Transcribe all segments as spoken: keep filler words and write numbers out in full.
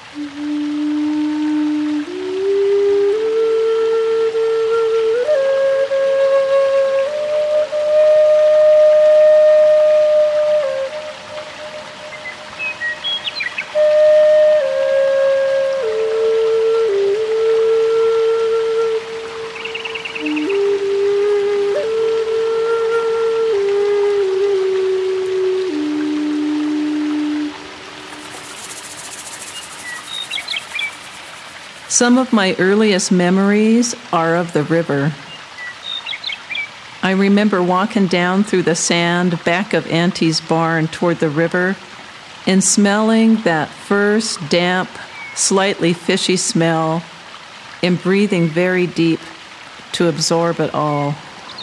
Some of my earliest memories are of the river. I remember walking down through the sand back of Auntie's barn toward the river and smelling that first damp, slightly fishy smell and breathing very deep to absorb it all.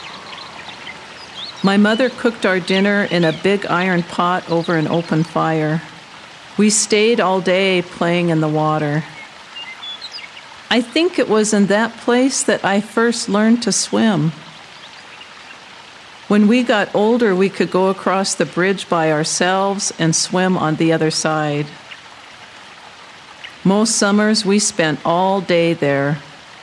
My mother cooked our dinner in a big iron pot over an open fire. We stayed all day playing in the water. I think it was in that place that I first learned to swim. When we got older, we could go across the bridge by ourselves and swim on the other side. Most summers, we spent all day there.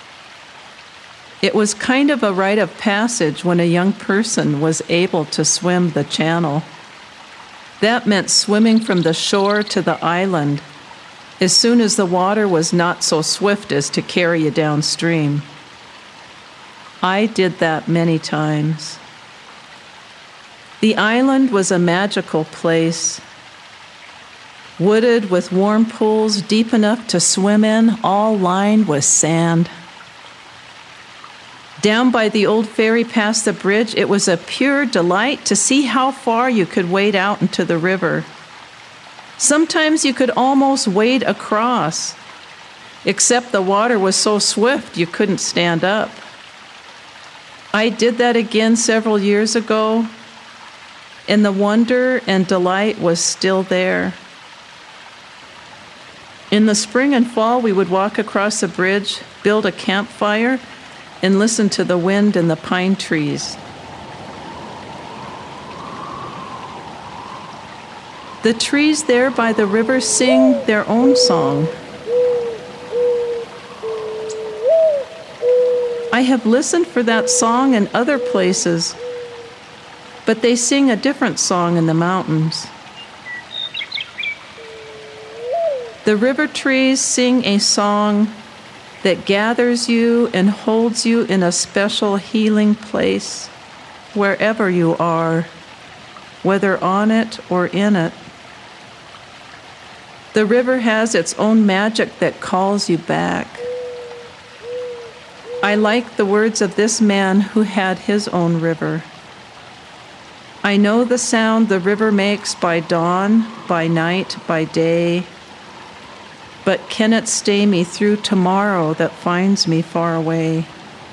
It was kind of a rite of passage when a young person was able to swim the channel. That meant swimming from the shore to the island as soon as the water was not so swift as to carry you downstream. I did that many times. The island was a magical place, wooded with warm pools deep enough to swim in, all lined with sand. Down by the old ferry past the bridge, it was a pure delight to see how far you could wade out into the river. Sometimes you could almost wade across, except the water was so swift you couldn't stand up. I did that again several years ago, and the wonder and delight was still there. In the spring and fall, we would walk across the bridge, build a campfire, and listen to the wind in the pine trees. The trees there by the river sing their own song. I have listened for that song in other places, but they sing a different song in the mountains. The river trees sing a song that gathers you and holds you in a special healing place, wherever you are, whether on it or in it. The river has its own magic that calls you back. I like the words of this man who had his own river. I know the sound the river makes by dawn, by night, by day, but can it stay me through tomorrow that finds me far away?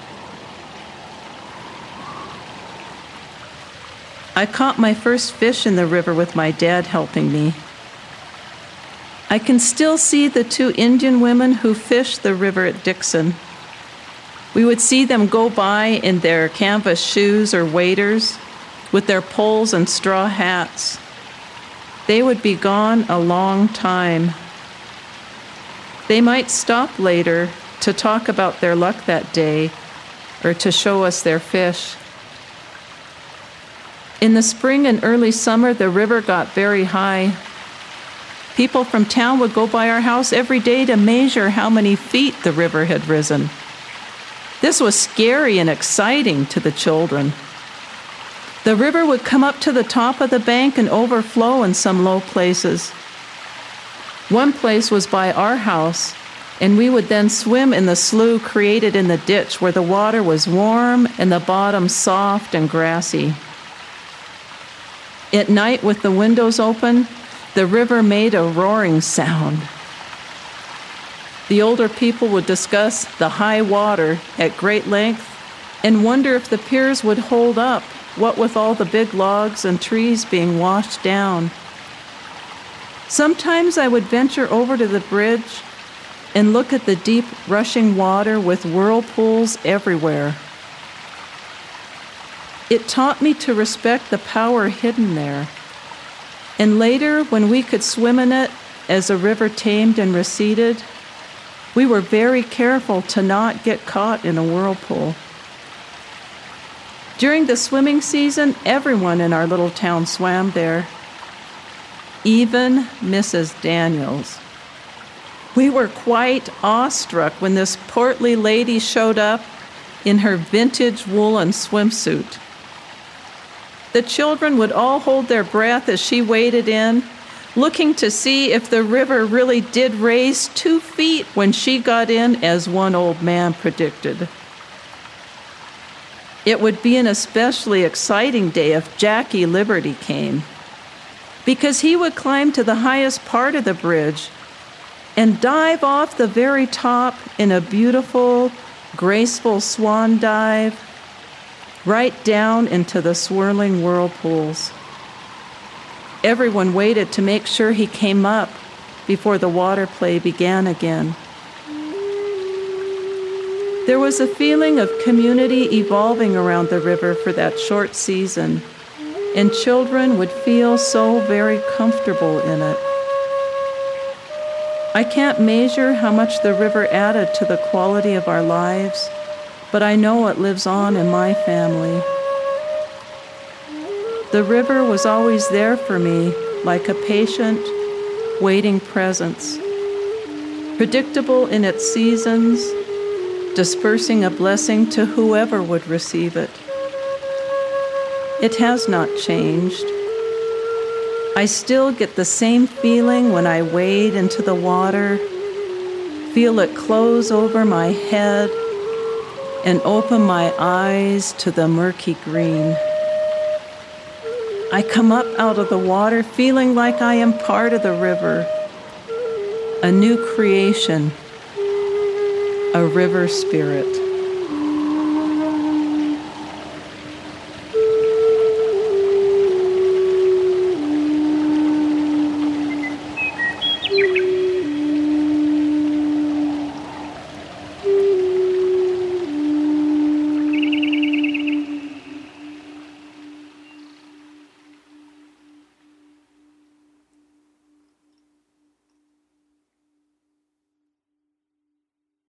I caught my first fish in the river with my dad helping me. I can still see the two Indian women who fished the river at Dixon. We would see them go by in their canvas shoes or waders with their poles and straw hats. They would be gone a long time. They might stop later to talk about their luck that day or to show us their fish. In the spring and early summer, the river got very high. People from town would go by our house every day to measure how many feet the river had risen. This was scary and exciting to the children. The river would come up to the top of the bank and overflow in some low places. One place was by our house, and we would then swim in the slough created in the ditch where the water was warm and the bottom soft and grassy. At night, with the windows open, the river made a roaring sound. The older people would discuss the high water at great length and wonder if the piers would hold up, what with all the big logs and trees being washed down. Sometimes I would venture over to the bridge and look at the deep rushing water with whirlpools everywhere. It taught me to respect the power hidden there. And later, when we could swim in it as the river tamed and receded, we were very careful to not get caught in a whirlpool. During the swimming season, everyone in our little town swam there, even Missus Daniels. We were quite awestruck when this portly lady showed up in her vintage woolen swimsuit. The children would all hold their breath as she waded in, looking to see if the river really did raise two feet when she got in, as one old man predicted. It would be an especially exciting day if Jackie Liberty came, because he would climb to the highest part of the bridge and dive off the very top in a beautiful, graceful swan dive right down into the swirling whirlpools. Everyone waited to make sure he came up before the water play began again. There was a feeling of community evolving around the river for that short season, and children would feel so very comfortable in it. I can't measure how much the river added to the quality of our lives, but I know it lives on in my family. The river was always there for me, like a patient, waiting presence, predictable in its seasons, dispersing a blessing to whoever would receive it. It has not changed. I still get the same feeling when I wade into the water, feel it close over my head, and open my eyes to the murky green. I come up out of the water feeling like I am part of the river, a new creation, a river spirit.